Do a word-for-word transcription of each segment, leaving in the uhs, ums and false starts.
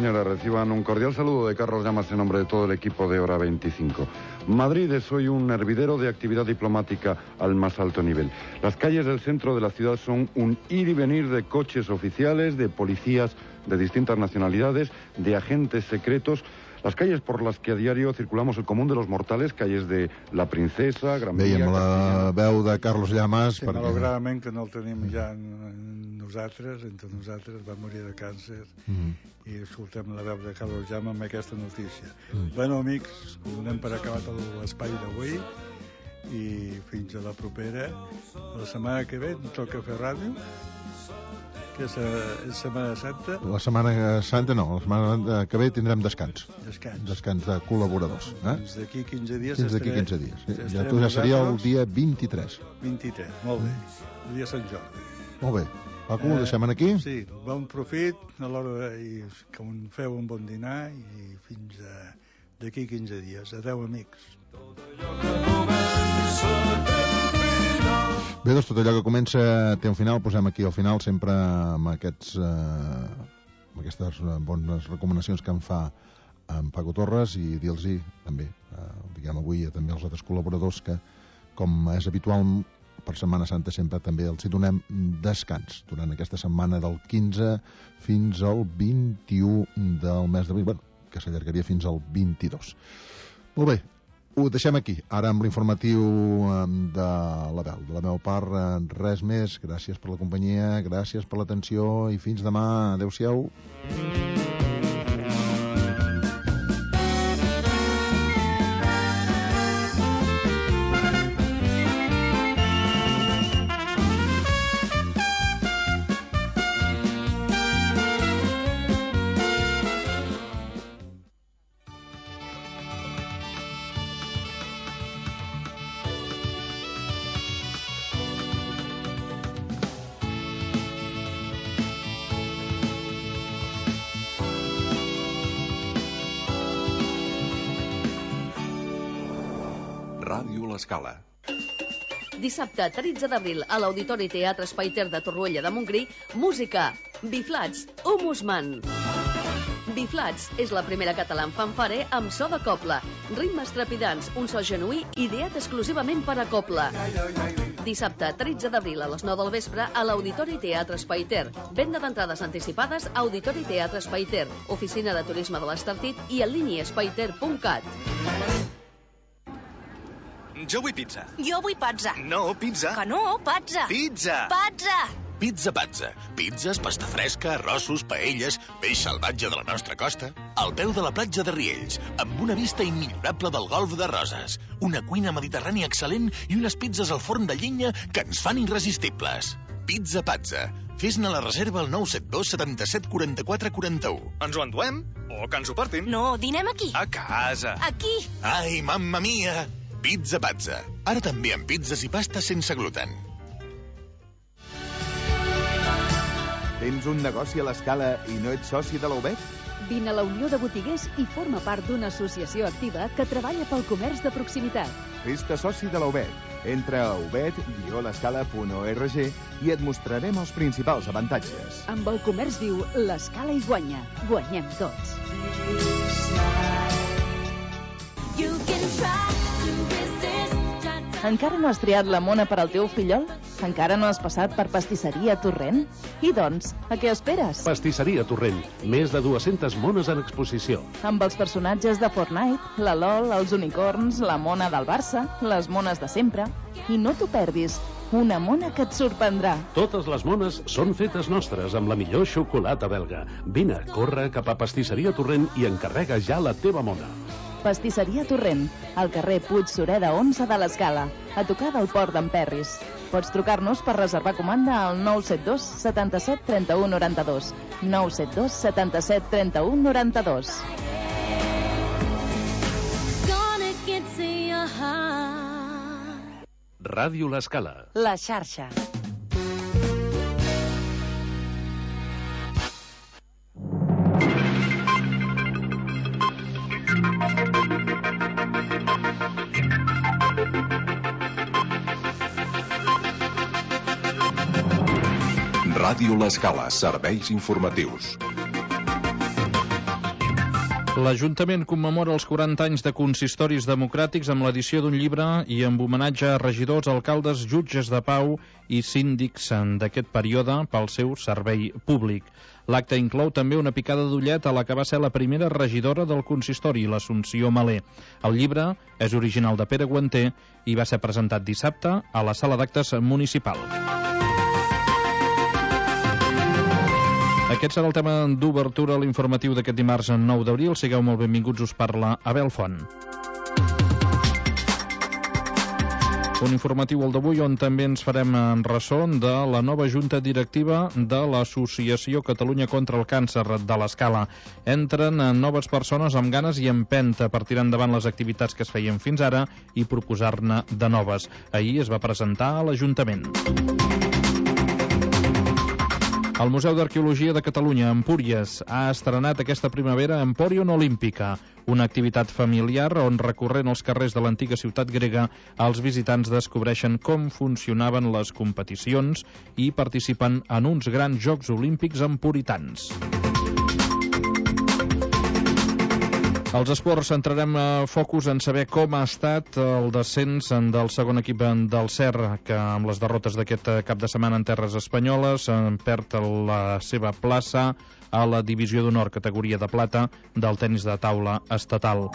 señoras, reciban un cordial saludo de Carlos Llamas en nombre de todo el equipo de Hora veinticinco. Madrid es hoy un hervidero de actividad diplomática al más alto nivel. Las calles del centro de la ciudad son un ir y venir de coches oficiales, de policías de distintas nacionalidades, de agentes secretos. Las calles por las que a diario circulamos el común de los mortales, calles de La Princesa, Gran Via... Veiem la veu de Carlos Llamas... Sí, perquè... malauradament que no el tenim ja nosaltres, entre nosaltres, va morir de càncer, mm. i escoltem la veu de Carlos Llamas amb aquesta notícia. Mm. Bueno, amics, donem per acabat l'espai d'avui, i fins a la propera. La setmana que ve em toca fer ràdio, que és la Setmana Santa. La Setmana Santa no, la Setmana que ve tindrem descans. Descans. Descans de col·laboradors. Eh? Fins d'aquí quinze dies. Fins d'aquí quinze dies. Sí. Ja tu ja seria el dia vint-i-tres. vint-i-tres, molt bé. El dia Sant Jordi. Molt bé. Paco, ho deixem aquí? Sí, bon profit, a l'hora de... que feu un bon dinar i fins d'aquí quinze dies. Adeu, amics. Bé, doncs tot allò que comença té un final, posem aquí al final sempre amb, aquests, eh, amb aquestes bones recomanacions que em fa en Paco Torres i dir-los també, eh, diguem avui també als altres col·laboradors que, com és habitual per Setmana Santa, sempre també els hi donem descans durant aquesta setmana del quinze fins al vint-i-u del mes d'abril, bueno, que s'allargaria fins al vint-i-dos. Molt bé. Ho deixem aquí, ara amb l'informatiu de la veu. De la meva part, res més. Gràcies per la companyia, gràcies per l'atenció i fins demà. Adéu-siau. L'Escala. Dissabte, tretze d'abril, a l'Auditori Teatre Espai Ter de Torroella de Montgrí, música, Biflats, Humus Man. Biflats és la primera català en fanfare amb so de cobla, ritmes trepidants, un so genuí ideat exclusivament per a cobla. Dissabte, tretze d'abril, a les nou del vespre, a l'Auditori Teatre Espai Ter. Venda d'entrades anticipades a Auditori Teatre Espai Ter, oficina de turisme de l'Estartit i en línia espaiter punt cat. Jo vull pizza. Jo vull pazza. No, pizza. Que no, pazza. Pizza. Pazza. Pizza Pazza. Pizzas, pasta fresca, arrossos, paelles, peix salvatge de la nostra costa, al peu de la platja de Riells, amb una vista immillorable del golf de Roses, una cuina mediterrània excel·lent i unes pizzas al forn de llenya que ens fan irresistibles. Pizza Pazza. Fes-ne la reserva al nou set dos setanta-set quaranta-quatre quaranta-u. Ens ho enduem? O que ens ho portin? No, dinem aquí. A casa. Aquí. Ai, mamma mia! Pizza Pazza. Ara també amb pizzas i pastes sense gluten. Tens un negoci a l'Escala i no ets soci de la U B E T? Vine a la Unió de Botiguers i forma part d'una associació activa que treballa pel comerç de proximitat. Fes-te soci de la U B E T. Entra a ubet guió l'escala punt org i et mostrarem els principals avantatges. Amb el comerç viu, l'Escala hi guanya. Guanyem tots. Encara no has triat la mona per al teu fillol? Encara no has passat per Pastisseria Torrent? I doncs, a què esperes? Pastisseria Torrent, més de dues-centes mones en exposició. Amb els personatges de Fortnite, la LOL, els unicorns, la mona del Barça, les mones de sempre. I no t'ho perdis, una mona que et sorprendrà. Totes les mones són fetes nostres, amb la millor xocolata belga. Vine, corre cap a Pastisseria Torrent i encarrega ja la teva mona. Pastisseria Torrent, al carrer Puig Sureda onze de l'Escala, a tocar del Port d'en Perris. Pots trucar-nos per reservar comanda al nou set dos setanta-set trenta-u noranta-dos. nou set dos setanta-set trenta-u noranta-dos. Ràdio L'Escala. La xarxa. Ràdio L'Escala, serveis informatius. L'Ajuntament commemora els quaranta anys de consistoris democràtics amb l'edició d'un llibre i amb homenatge a regidors, alcaldes, jutges de pau i síndics d'aquest període pel seu servei públic. L'acte inclou també una picada d'ullet a la que va ser la primera regidora del consistori, l'Assumpció Malé. El llibre és original de Pere Guanter i va ser presentat dissabte a la sala d'actes municipal. Aquest serà el tema d'obertura a l'informatiu d'aquest dimarts nou d'abril. Sigueu molt benvinguts, us parla Abel Font. Un informatiu el d'avui on també ens farem en ressò de la nova junta directiva de l'Associació Catalunya contra el Càncer de l'Escala. Entren noves persones amb ganes i empenta per tirar endavant les activitats que es feien fins ara i proposar-ne de noves. Ahir es va presentar a l'Ajuntament. El Museu d'Arqueologia de Catalunya, Empúries, ha estrenat aquesta primavera Empòrion Olímpica, una activitat familiar on, recorrent els carrers de l'antiga ciutat grega, els visitants descobreixen com funcionaven les competicions i participen en uns grans Jocs Olímpics empuritans. Als esports centrarem focus en saber com ha estat el descens del segon equip del C E R, que amb les derrotes d'aquest cap de setmana en terres espanyoles perd la seva plaça a la divisió d'honor categoria de plata del tenis de taula estatal.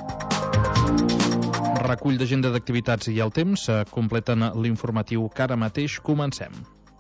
Recull d'agenda d'activitats i el temps completen l'informatiu que ara mateix comencem.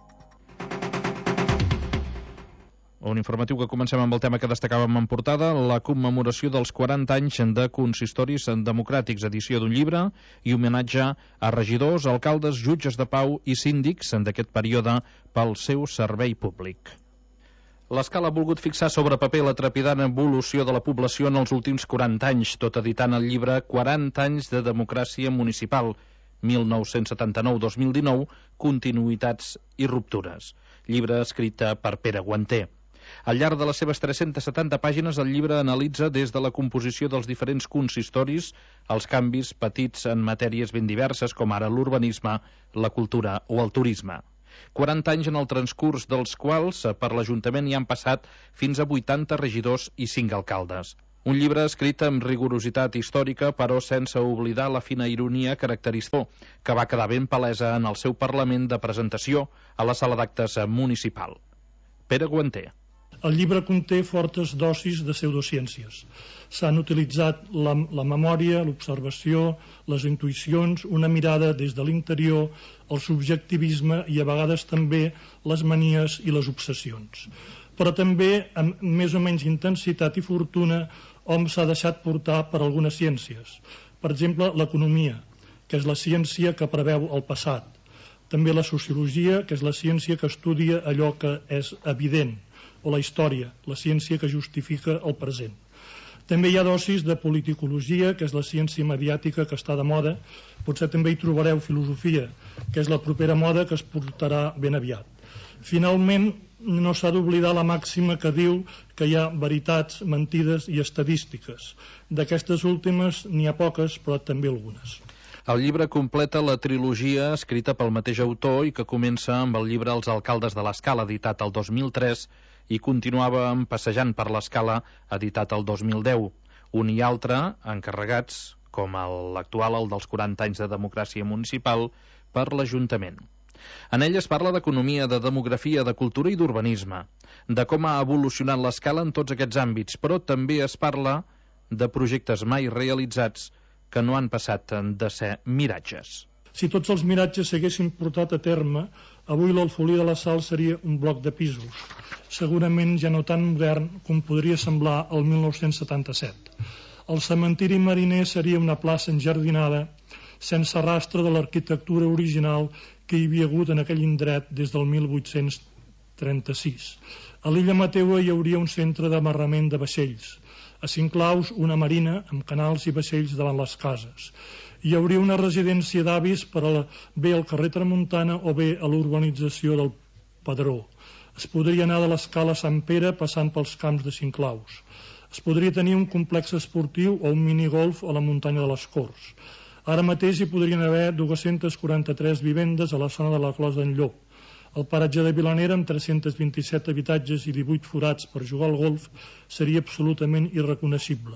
Un informatiu que comencem amb el tema que destacàvem en portada, la commemoració dels quaranta anys de consistoris democràtics, edició d'un llibre i homenatge a regidors, alcaldes, jutges de pau i síndics d'aquest període pel seu servei públic. L'Escala ha volgut fixar sobre paper la trepidant evolució de la població en els últims quaranta anys, tot editant el llibre quaranta anys de democràcia municipal, mil nou-cents setanta-nou a dos mil dinou, continuïtats i ruptures. Llibre escrit per Pere Guanter. Al llarg de les seves tres-centes setanta pàgines, el llibre analitza des de la composició dels diferents consistoris els canvis petits en matèries ben diverses, com ara l'urbanisme, la cultura o el turisme. quaranta anys en el transcurs dels quals per l'Ajuntament hi han passat fins a vuitanta regidors i cinc alcaldes. Un llibre escrit amb rigorositat històrica, però sense oblidar la fina ironia característica que va quedar ben palesa en el seu Parlament de presentació a la sala d'actes municipal. Pere Guanter. El llibre conté fortes dosis de pseudociències. S'han utilitzat la, la memòria, l'observació, les intuïcions, una mirada des de l'interior, el subjectivisme i a vegades també les manies i les obsessions. Però també, amb més o menys intensitat i fortuna, hom s'ha deixat portar per algunes ciències. Per exemple, l'economia, que és la ciència que preveu el passat. També la sociologia, que és la ciència que estudia allò que és evident, o la història, la ciència que justifica el present. També hi ha dosis de politicologia, que és la ciència mediàtica que està de moda. Potser també hi trobareu filosofia, que és la propera moda que es portarà ben aviat. Finalment, no s'ha d'oblidar la màxima que diu que hi ha veritats, mentides i estadístiques. D'aquestes últimes n'hi ha poques, però també algunes. El llibre completa la trilogia escrita pel mateix autor i que comença amb el llibre Els alcaldes de l'Escala, editat el dos mil tres, i continuava passejant per l'Escala, editat el dos mil deu. Un i altre encarregats, com l'actual, el dels quaranta anys de democràcia municipal, per l'Ajuntament. En ell es parla d'economia, de demografia, de cultura i d'urbanisme, de com ha evolucionat l'Escala en tots aquests àmbits, però també es parla de projectes mai realitzats que no han passat de ser miratges. Si tots els miratges s'haguessin portat a terme, avui l'Alfolí de la Sal seria un bloc de pisos, segurament ja no tan modern com podria semblar el mil nou-cents setanta-set. El cementiri mariner seria una plaça enjardinada, sense rastre de l'arquitectura original que hi havia hagut en aquell indret des del mil vuit-cents trenta-sis. A l'illa Mateua hi hauria un centre d'amarrament de vaixells. A Cinclaus, una marina amb canals i vaixells davant les cases. Hi hauria una residència d'avis per a la, bé al carrer Tramuntana o bé a l'urbanització del Padró. Es podria anar de l'Escala a Sant Pere passant pels camps de Cinclaus. Es podria tenir un complex esportiu o un minigolf a la muntanya de les Corts. Ara mateix hi podrien haver dues-centes quaranta-tres vivendes a la zona de la Clos d'en Llop. El paratge de Vilanera, amb tres-cents vint-i-set habitatges i divuit forats per jugar al golf, seria absolutament irreconeixible.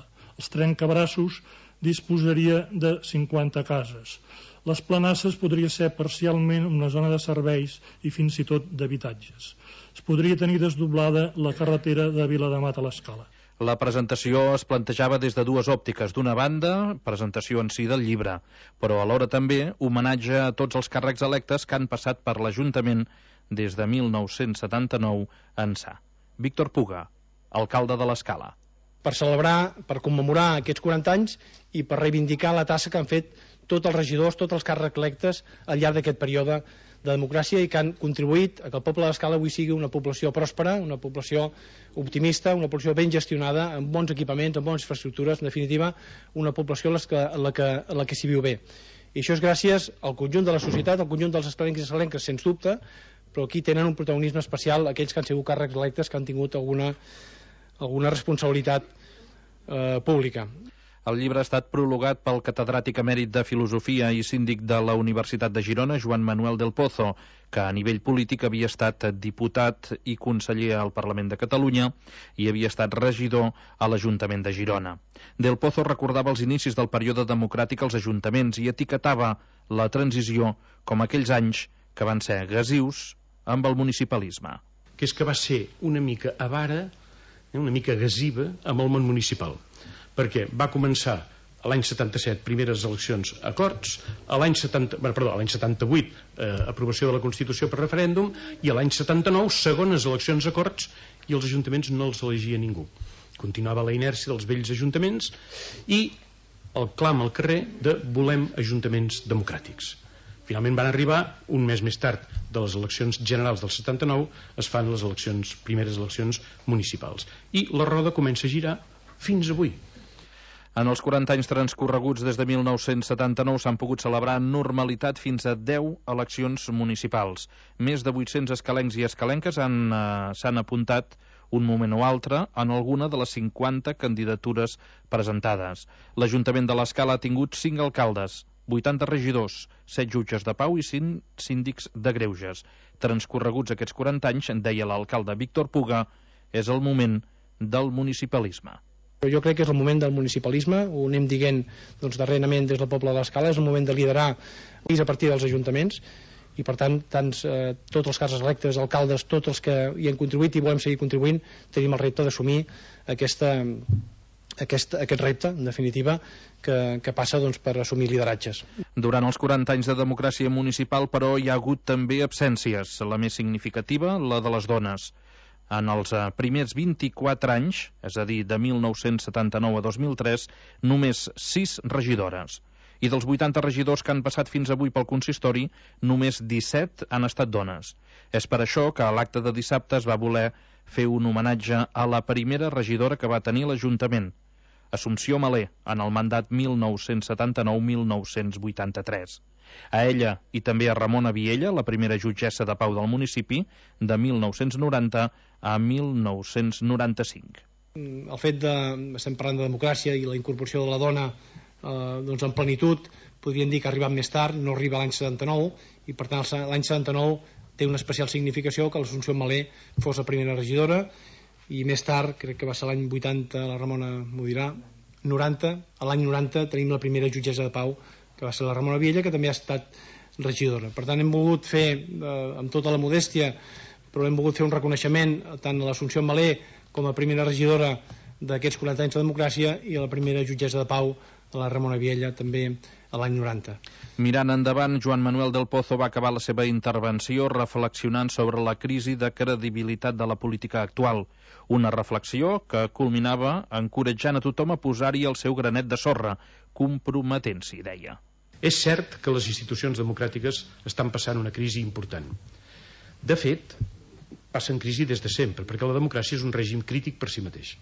Els trencabraços disposaria de cinquanta cases. Les planasses podria ser parcialment una zona de serveis i fins i tot d'habitatges. Es podria tenir desdoblada la carretera de Viladamat a l'Escala. La presentació es plantejava des de dues òptiques. D'una banda, presentació en si del llibre, però alhora també homenatge a tots els càrrecs electes que han passat per l'Ajuntament des de mil nou-cents setanta-nou ençà. Víctor Puga, alcalde de l'Escala. Per celebrar, per commemorar aquests quaranta anys i per reivindicar la tasca que han fet tots els regidors, tots els càrrecs electes al llarg d'aquest període de democràcia i que han contribuït a que el poble de l'Escala avui sigui una població pròspera, una població optimista, una població ben gestionada, amb bons equipaments, amb bones infraestructures, en definitiva, una població en la que, en la que s'hi viu bé. I això és gràcies al conjunt de la societat, al conjunt dels escalencs i escalenques, sens dubte, però aquí tenen un protagonisme especial aquells que han sigut càrrecs electes, que han tingut alguna, alguna responsabilitat eh, pública. El llibre ha estat prologat pel catedràtic emèrit de Filosofia i síndic de la Universitat de Girona, Joan Manuel del Pozo, que a nivell polític havia estat diputat i conseller al Parlament de Catalunya i havia estat regidor a l'Ajuntament de Girona. Del Pozo recordava els inicis del període democràtic als ajuntaments i etiquetava la transició com aquells anys que van ser gasius amb el municipalisme. Que és que va ser una mica avara, una mica gasiva amb el món municipal, perquè va començar a l'any setanta-set primeres eleccions a Corts, a l'any setanta, bueno, perdó, a l'any setanta-vuit eh, aprovació de la Constitució per referèndum i a l'any setanta-nou segones eleccions a Corts i els ajuntaments no els elegia ningú. Continuava la inèrcia dels vells ajuntaments i el clam al carrer de volem ajuntaments democràtics. Finalment van arribar, un mes més tard de les eleccions generals del setanta-nou, es fan les eleccions, primeres eleccions municipals. I la roda comença a girar fins avui. En els quaranta anys transcorreguts des de mil nou-cents setanta-nou s'han pogut celebrar en normalitat fins a deu eleccions municipals. Més de vuit-cents escalencs i escalenques han, eh, s'han apuntat un moment o altre en alguna de les cinquanta candidatures presentades. L'Ajuntament de l'Escala ha tingut cinc alcaldes, vuitanta regidors, set jutges de pau i cinc síndics de greuges. Transcorreguts aquests quaranta anys, deia l'alcalde Víctor Puga, és el moment del municipalisme. Jo crec que és el moment del municipalisme, ho anem dient doncs, darrerament des del poble de l'Escala, és el moment de liderar a partir dels ajuntaments i per tant tants, eh, tots els càrrecs electes, alcaldes, tots els que hi han contribuït i volem seguir contribuint, tenim el repte d'assumir aquesta, aquest, aquest repte, en definitiva, que, que passa doncs, per assumir lideratges. Durant els quaranta anys de democràcia municipal, però, hi ha hagut també absències, la més significativa, la de les dones. En els primers vint-i-quatre anys, és a dir, de mil nou-cents setanta-nou a dos mil tres, només sis regidores. I dels vuitanta regidors que han passat fins avui pel consistori, només disset han estat dones. És per això que a l'acte de dissabte es va voler fer un homenatge a la primera regidora que va tenir l'Ajuntament, Assumpció Malé, en el mandat mil nou-cents setanta-nou a mil nou-cents vuitanta-tres. A ella i també a Ramona Viella, la primera jutgessa de pau del municipi, de mil nou-cents noranta a mil nou-cents noranta-cinc. El fet de, estem parlant de democràcia i la incorporació de la dona eh, doncs en plenitud, podríem dir que ha arribat més tard, no arriba a l'any setanta-nou, i per tant l'any setanta-nou té una especial significació que l'Assumpció Malé fos la primera regidora, i més tard, crec que va ser l'any vuitanta, la Ramona m'ho dirà, noranta, a l'any noranta tenim la primera jutgessa de pau, que va ser la Ramona Viella, que també ha estat regidora. Per tant, hem volgut fer, eh, amb tota la modèstia, però hem volgut fer un reconeixement tant a l'Assumpció Malé com a primera regidora d'aquests quaranta anys de democràcia i a la primera jutgessa de pau, a la Ramona Viella, també a l'any noranta. Mirant endavant, Joan Manuel del Pozo va acabar la seva intervenció reflexionant sobre la crisi de credibilitat de la política actual. Una reflexió que culminava encoratjant a tothom a posar-hi el seu granet de sorra, comprometent-s'hi, deia. És cert que les institucions democràtiques estan passant una crisi important. De fet, passen crisi des de sempre, perquè la democràcia és un règim crític per si mateix.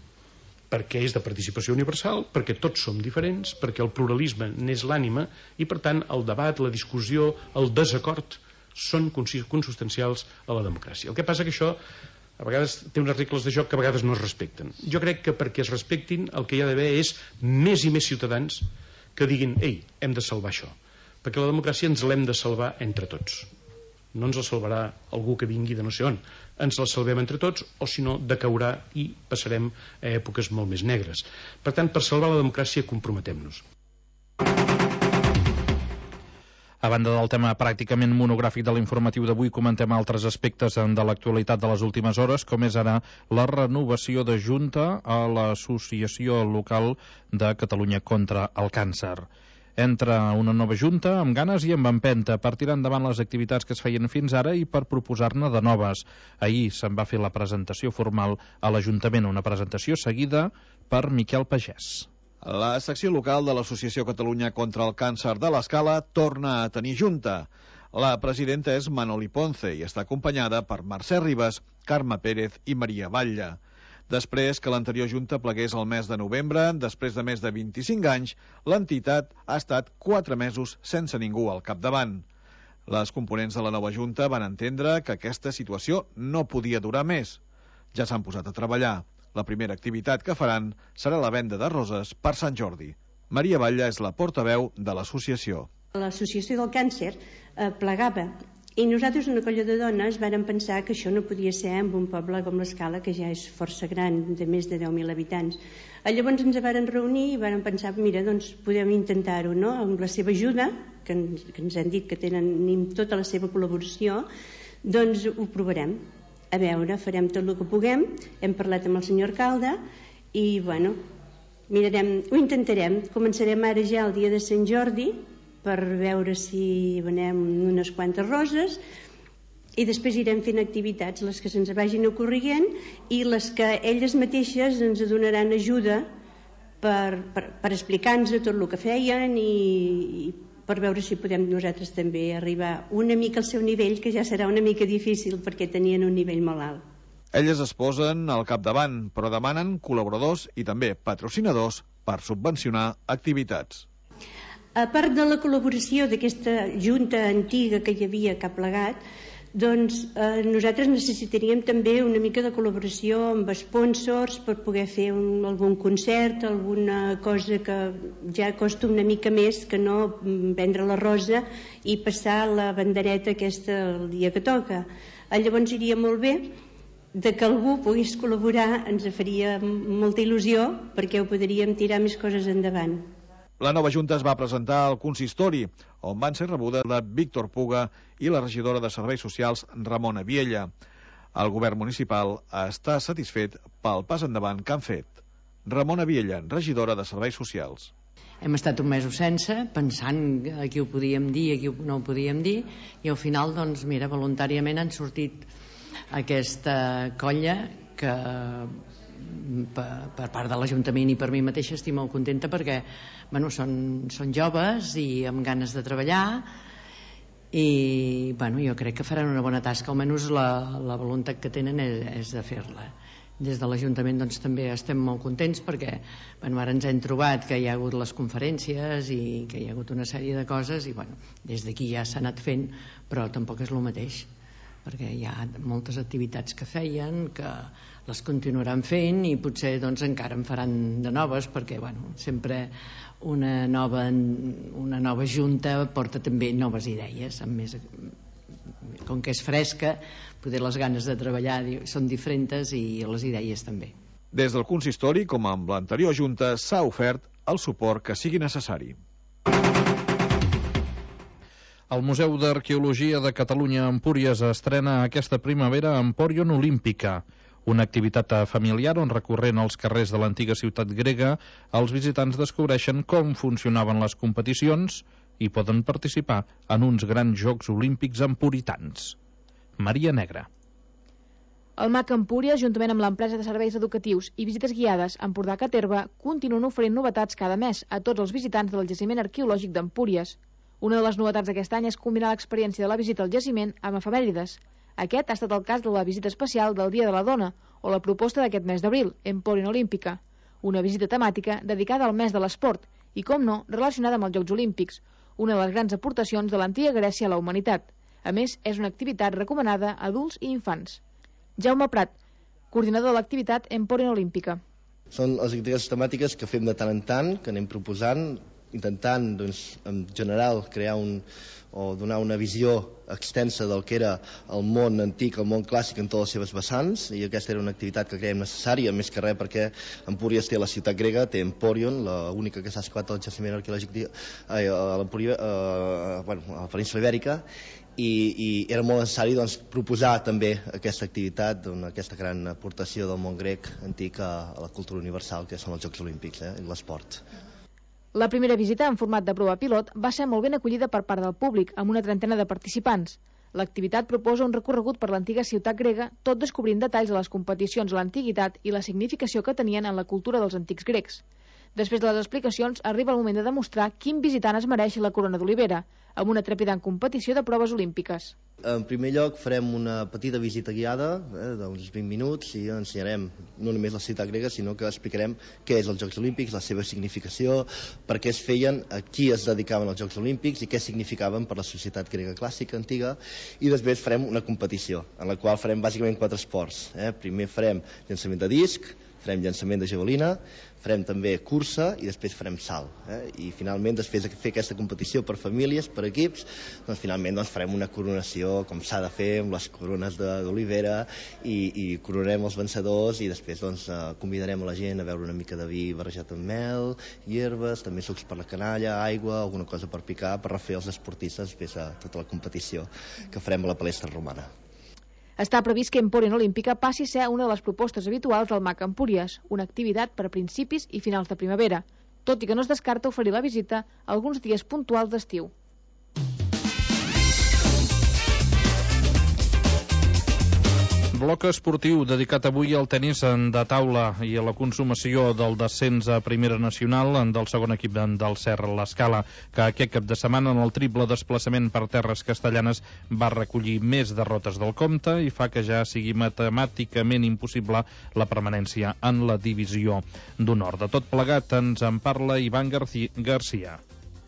Perquè és de participació universal, perquè tots som diferents, perquè el pluralisme n'és l'ànima i, per tant, el debat, la discussió, el desacord són consustancials a la democràcia. El que passa que això a vegades té unes regles de joc que a vegades no es respecten. Jo crec que perquè es respectin el que hi ha d'haver és més i més ciutadans que diguin, ei, hem de salvar això, perquè la democràcia ens l'hem de salvar entre tots. no ens la salvarà algú que vingui de no sé on, ens la salvem entre tots, o si no decaurà i passarem a èpoques molt més negres. Per tant, per salvar la democràcia comprometem-nos. A banda del tema pràcticament monogràfic de l'informatiu d'avui, comentem altres aspectes de l'actualitat de les últimes hores, com és ara la renovació de junta a l'Associació Local de Catalunya contra el Càncer. Entra una nova junta amb ganes i amb empenta per tirar endavant les activitats que es feien fins ara i per proposar-ne de noves. Ahir se'n va fer la presentació formal a l'Ajuntament, una presentació seguida per Miquel Pagès. La secció local de l'Associació Catalunya contra el Càncer de l'Escala torna a tenir junta. La presidenta és Manoli Ponce i està acompanyada per Mercè Ribas, Carme Pérez i Maria Batlle. Després que l'anterior junta plegués el mes de novembre, després de més de vint-i-cinc anys, l'entitat ha estat quatre mesos sense ningú al capdavant. Les components de la nova junta van entendre que aquesta situació no podia durar més. Ja s'han posat a treballar. La primera activitat que faran serà la venda de roses per Sant Jordi. Maria Batlle és la portaveu de l'associació. L'associació del càncer eh, plegava i nosaltres, una colla de dones, vàrem pensar que això no podia ser en un poble com l'Escala, que ja és força gran, de més de deu mil habitants. Llavors ens vàrem reunir i vàrem pensar, mira, doncs podem intentar-ho, no? Amb la seva ajuda, que ens, que ens han dit que tenen tota la seva col·laboració, doncs ho provarem. A veure, farem tot el que puguem, hem parlat amb el senyor alcalde i, bueno, mirarem, ho intentarem. Començarem ara ja el dia de Sant Jordi, per veure si venem unes quantes roses i després irem fent activitats, les que se'ns vagin ocorrent i les que elles mateixes ens donaran ajuda per, per, per explicar-nos tot el que feien i, i per veure si podem nosaltres també arribar una mica al seu nivell, que ja serà una mica difícil perquè tenien un nivell molt alt. Elles es posen al capdavant, però demanen col·laboradors i també patrocinadors per subvencionar activitats. A part de la col·laboració d'aquesta junta antiga que hi havia que ha plegat, doncs eh, nosaltres necessitaríem també una mica de col·laboració amb sponsors per poder fer un, algun concert, alguna cosa que ja costa una mica més que no vendre la rosa i passar la bandereta aquesta el dia que toca. Llavors iria molt bé de que algú pogués col·laborar, ens faria molta il·lusió perquè ho podríem tirar més coses endavant. La nova junta es va presentar al consistori, on van ser rebudes la Víctor Puga i la regidora de Serveis Socials, Ramona Viella. El govern municipal està satisfet pel pas endavant que han fet. Ramona Viella, regidora de Serveis Socials. Hem estat un mes sense, pensant a qui ho podíem dir, a qui no ho podíem dir, i al final, doncs, mira, voluntàriament han sortit aquesta colla que per, per part de l'Ajuntament i per mi mateixa estic molt contenta perquè bueno, són, són joves i amb ganes de treballar i bueno, jo crec que faran una bona tasca, almenys la, la voluntat que tenen és, és de fer-la. Des de l'Ajuntament doncs, també estem molt contents perquè bueno, ara ens hem trobat que hi ha hagut les conferències i que hi ha hagut una sèrie de coses i bueno, des d'aquí ja s'ha anat fent, però tampoc és el mateix perquè hi ha moltes activitats que feien, que les continuaran fent i potser doncs, encara en faran de noves perquè bueno, sempre una nova, una nova junta porta també noves idees, amb més, com que és fresca, poder les ganes de treballar són diferents i les idees també. Des del consistori, com amb l'anterior junta, s'ha ofert el suport que sigui necessari. El Museu d'Arqueologia de Catalunya a Empúries estrena aquesta primavera Empòrion Olímpica, una activitat familiar on recorrent els carrers de l'antiga ciutat grega els visitants descobreixen com funcionaven les competicions i poden participar en uns grans Jocs Olímpics empuritans. Maria Negra. El M A C Empúries, juntament amb l'empresa de serveis educatius i visites guiades Empordà Caterva, continuen oferint novetats cada mes a tots els visitants del jaciment arqueològic d'Empúries. Una de les novetats d'aquest any és combinar l'experiència de la visita al jaciment amb efemèrides. Aquest ha estat el cas de la visita especial del Dia de la Dona o la proposta d'aquest mes d'abril, Empòrion Olímpica, una visita temàtica dedicada al mes de l'esport i, com no, relacionada amb els Jocs Olímpics, una de les grans aportacions de l'antiga Grècia a la humanitat. A més, és una activitat recomanada a adults i infants. Jaume Prat, coordinador de l'activitat Empòrion Olímpica. Són les activitats temàtiques que fem de tant en tant, que anem proposant intentant, doncs, en general, crear un, o donar una visió extensa del que era el món antic, el món clàssic en totes les seves vessants, i aquesta era una activitat que creiem necessària, més que res perquè Empúries té la ciutat grega, té Empòrion, l'única que s'ha excavat al jaciment arqueològic a l'Empúria, a la península Ibèrica, i, i era molt necessari doncs, proposar també aquesta activitat, aquesta gran aportació del món grec antic a, a la cultura universal, que són els Jocs Olímpics, eh, i l'esport. La primera visita en format de prova pilot va ser molt ben acollida per part del públic, amb una trentena de participants. L'activitat proposa un recorregut per l'antiga ciutat grega, tot descobrint detalls de les competicions a l'antiguitat i la significació que tenien en la cultura dels antics grecs. Després de les explicacions, arriba el moment de demostrar quin visitant es mereix la corona d'olivera, amb una trepidant competició de proves olímpiques. En primer lloc farem una petita visita guiada, eh, d'uns vint minuts, i ensenyarem no només la ciutat grega, sinó que explicarem què és els Jocs Olímpics, la seva significació, per què es feien, a qui es dedicaven als Jocs Olímpics i què significaven per la societat grega clàssica antiga, i després farem una competició, en la qual farem bàsicament quatre esports. Eh. Primer farem llançament de disc, farem llançament de javelina, farem també cursa i després farem salt. Eh? I finalment, després de fer aquesta competició per famílies, per equips, doncs finalment doncs, farem una coronació com s'ha de fer, amb les corones d'olivera, i, i coronarem els vencedors, i després doncs, convidarem a la gent a beure una mica de vi barrejat amb mel, hierbes, també sucs per la canalla, aigua, alguna cosa per picar, per refer els esportistes després de tota la competició que farem a la palestra romana. Està previst que Empòrion Olímpica passi a ser una de les propostes habituals del M A C Empúries, una activitat per a principis i finals de primavera, tot i que no es descarta oferir la visita alguns dies puntuals d'estiu. Bloc esportiu dedicat avui al tenis de taula i a la consumació del descens a Primera Nacional del segon equip del Serra l'Escala, que aquest cap de setmana en el triple desplaçament per terres castellanes va recollir més derrotes del compte i fa que ja sigui matemàticament impossible la permanència en la divisió d'honor. De tot plegat ens en parla Ivan Garcia.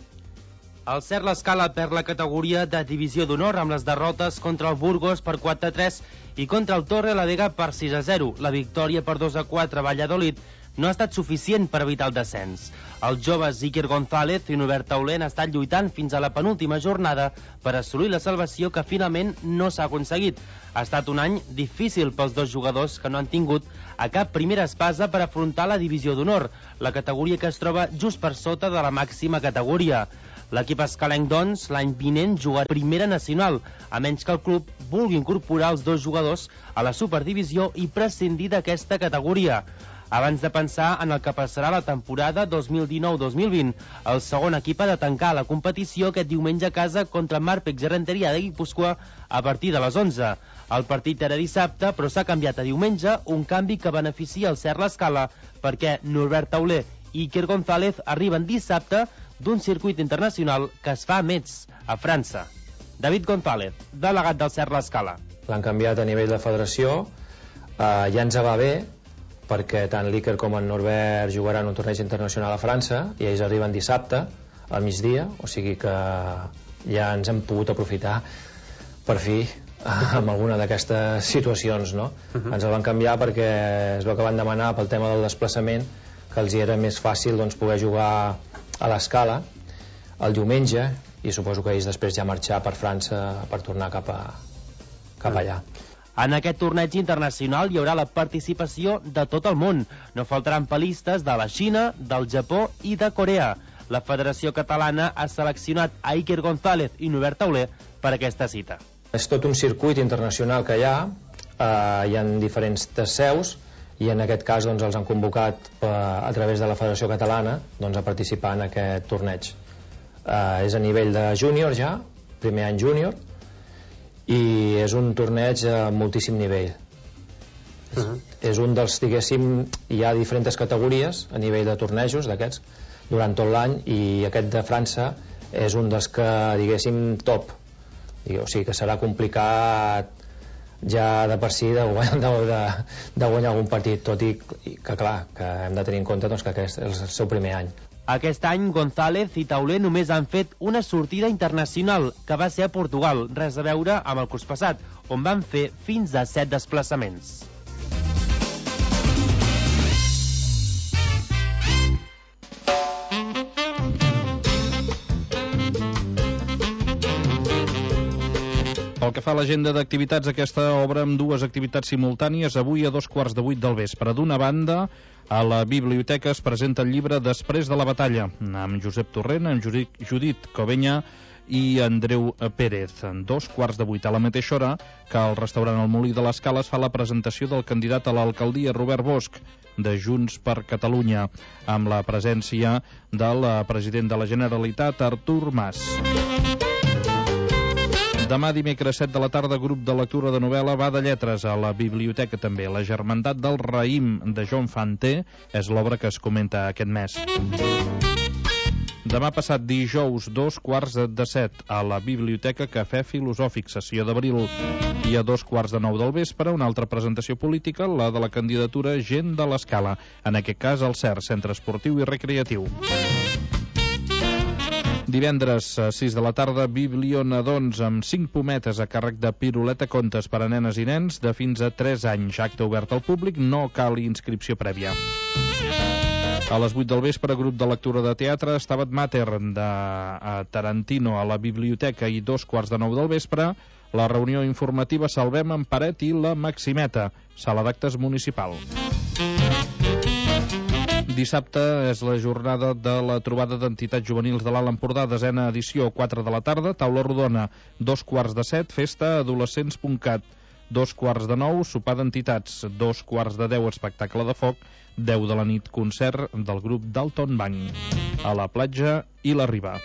El Serra l'Escala perd la categoria de divisió d'honor amb les derrotes contra el Burgos per quatre a tres i contra el Torre la Vega per sis a zero. La victòria per dos a quatre a Valladolid no ha estat suficient per evitar el descens. Els joves Iker González i Norbert Tauler han estat lluitant fins a la penúltima jornada per assolir la salvació, que finalment no s'ha aconseguit. Ha estat un any difícil pels dos jugadors, que no han tingut a cap primera espasa per afrontar la divisió d'honor, la categoria que es troba just per sota de la màxima categoria. L'equip escalenc, doncs, l'any vinent jugarà Primera Nacional, a menys que el club vulgui incorporar els dos jugadors a la Superdivisió i prescindir d'aquesta categoria. Abans de pensar en el que passarà la temporada dos mil dinou dos mil vint, el segon equip ha de tancar la competició aquest diumenge a casa contra Marpex Renteria de Guipúscoa a partir de les onze. El partit era dissabte, però s'ha canviat a diumenge, un canvi que beneficia el Serra l'Escala, perquè Norbert Tauler i Iker González arriben dissabte d'un circuit internacional que es fa a Metz, a França. David González, delegat del Serra l'Escala. L'han canviat a nivell de federació, eh, ja ens va bé, perquè tant l'Iker com en Norbert jugaran un torneig internacional a França, i ells arriben dissabte, al migdia, o sigui que ja ens hem pogut aprofitar, per fi, amb alguna d'aquestes situacions, no? Uh-huh. Ens el van canviar perquè es veu que van demanar pel tema del desplaçament que els hi era més fàcil doncs, poder jugar a l'Escala el diumenge, i suposo que ells després ja marxar per França per tornar cap, a, cap allà. En aquest torneig internacional hi haurà la participació de tot el món. No faltaran pelistes de la Xina, del Japó i de Corea. La Federació Catalana ha seleccionat a Iker González i Norbert Tauler per aquesta cita. És tot un circuit internacional que hi ha, eh, hi ha diferents seus, i en aquest cas doncs, els han convocat eh, a través de la Federació Catalana doncs, a participar en aquest torneig. Eh, és a nivell de júnior ja, primer any júnior, i és un torneig a moltíssim nivell. Uh-huh. És un dels, diguéssim, hi ha diferents categories a nivell de tornejos d'aquests durant tot l'any, i aquest de França és un dels que, diguéssim, top. O sigui que serà complicat ja de per si de, de, de, de guanyar algun partit, tot i que clar, que hem de tenir en compte doncs, que aquest és el seu primer any. Aquest any González i Tauler només han fet una sortida internacional, que va ser a Portugal, res a veure amb el curs passat, on van fer fins a set desplaçaments. Pel que fa a l'agenda d'activitats, aquesta obre amb dues activitats simultànies avui a dos quarts de vuit del vespre. D'una banda, a la biblioteca es presenta el llibre Després de la batalla, amb Josep Torrent, amb Judit Covenya i Andreu Pérez. En dos quarts de vuit a la mateixa hora que al restaurant El Molí de l'Escala es fa la presentació del candidat a l'alcaldia Robert Bosch de Junts per Catalunya, amb la presència del president de la Generalitat Artur Mas. Demà dimecres set de la tarda, grup de lectura de novel·la Va de Lletres a la biblioteca també. La Germandat del Raïm de Joan Fanté és l'obra que es comenta aquest mes. Demà passat dijous, dos quarts de set, a la Biblioteca Cafè Filosòfic, sessió d'abril. I a dos quarts de nou del vespre, una altra presentació política, la de la candidatura Gent de l'Escala, en aquest cas al C E R, Centre Esportiu i Recreatiu. Divendres, a sis de la tarda, Biblionadons amb cinc pometes a càrrec de Piruleta Contes per a nenes i nens de fins a tres anys. Acte obert al públic, no cal inscripció prèvia. A les vuit del vespre, grup de lectura de teatre Stabat Mater de Tarantino a la biblioteca, i dos quarts de nou del vespre, la reunió informativa Salvem en Paret i la Maximeta, sala d'actes municipal. Dissabte és la jornada de la trobada d'entitats juvenils de l'Alt Empordà, desena edició, quatre de la tarda, taula rodona, dos quarts de set, festa adolescents punt cat, dos quarts de nou, sopar d'entitats, dos quarts de deu, espectacle de foc, deu de la nit, concert del grup Dalton Bank, a la platja i la Riba.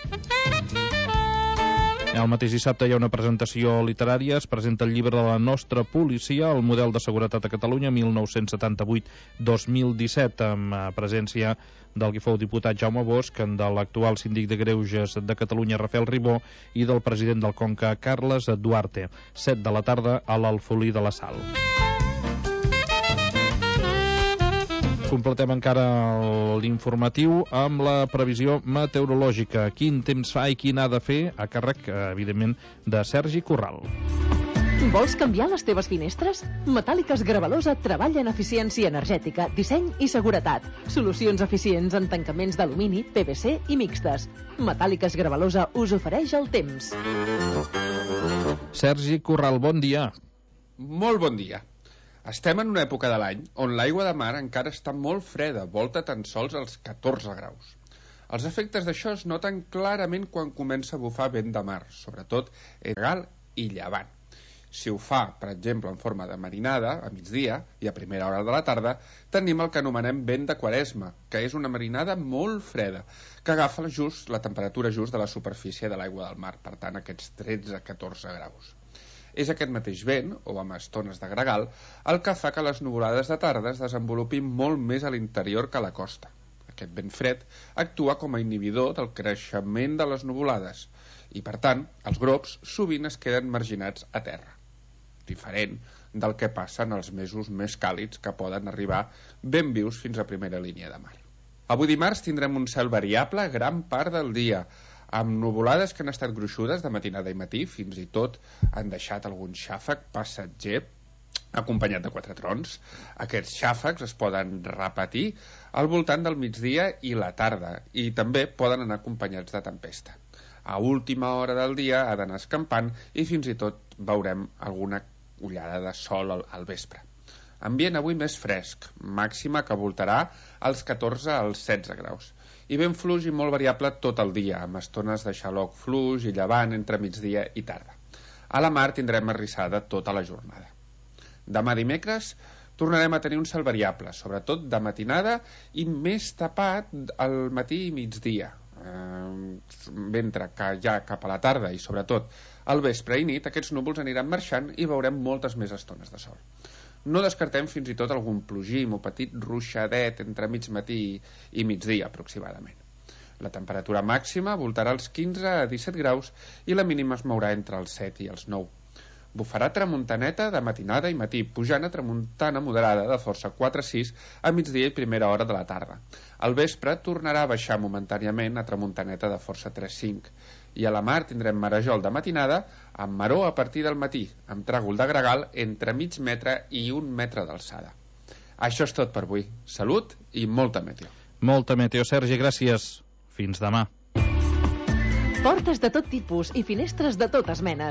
El mateix dissabte hi ha una presentació literària, es presenta el llibre de la nostra policia, el model de seguretat a Catalunya mil nou-cents setanta-vuit a dos mil disset, amb presència del que fou diputat Jaume Bosch, de l'actual síndic de Greuges de Catalunya Rafael Ribó i del president del Conca Carles Duarte. set de la tarda a l'Alfolí de la Sal. Completem encara l'informatiu amb la previsió meteorològica. Quin temps fa i quin ha de fer, a càrrec, evidentment, de Sergi Corral. Vols canviar les teves finestres? Metàl·liques Gravalosa treballa en eficiència energètica, disseny i seguretat. Solucions eficients en tancaments d'alumini, P V C i mixtes. Metàl·liques Gravalosa us ofereix el temps. Sergi Corral, bon dia. Molt bon dia. Estem en una època de l'any on l'aigua de mar encara està molt freda, volta tan sols als catorze graus. Els efectes d'això es noten clarament quan comença a bufar vent de mar, sobretot en Gregal i Llevant. Si ho fa, per exemple, en forma de marinada, a migdia i a primera hora de la tarda, tenim el que anomenem vent de Quaresma, que és una marinada molt freda, que agafa just la temperatura just de la superfície de l'aigua del mar, per tant, aquests tretze a catorze graus. És aquest mateix vent, o amb estones de gregal, el que fa que les nuvolades de tarda es desenvolupin molt més a l'interior que a la costa. Aquest vent fred actua com a inhibidor del creixement de les nuvolades i, per tant, els grops sovint es queden marginats a terra, diferent del que passa en els mesos més càlids, que poden arribar ben vius fins a primera línia de mar. Avui dimarts tindrem un cel variable gran part del dia, amb nuvolades que han estat gruixudes de matinada i matí, fins i tot han deixat algun xàfec passatger acompanyat de quatre trons. Aquests xàfecs es poden repetir al voltant del migdia i la tarda, i també poden anar acompanyats de tempesta. A última hora del dia ha d'anar escampant i fins i tot veurem alguna ullada de sol al, al vespre. Ambient avui més fresc, màxima que voltarà als catorze als setze graus. I ben fluix i molt variable tot el dia, amb estones de xaloc fluix i llevant entre migdia i tarda. A la mar tindrem arrissada tota la jornada. Demà dimecres tornarem a tenir un cel variable, sobretot de matinada i més tapat al matí i migdia. Eh, mentre que ja cap a la tarda i sobretot al vespre i nit aquests núvols aniran marxant i veurem moltes més estones de sol. No descartem fins i tot algun plogim o petit ruixadet entre mig matí i migdia aproximadament. La temperatura màxima voltarà als quinze a disset graus i la mínima es mourà entre els set i els nou. Bufarà tramuntaneta de matinada i matí, pujant a tramuntana moderada de força quatre a sis a migdia i primera hora de la tarda. Al vespre tornarà a baixar momentàniament a tramuntaneta de força tres a cinc. I a la mar tindrem marejol de matinada amb maró a partir del matí, amb tràgol de gregal entre mig metre i un metre d'alçada. Això és tot per avui. Salut i molta meteo. Molta meteo, Sergi, gràcies. Fins demà. Portes de tot tipus i finestres de totes menes.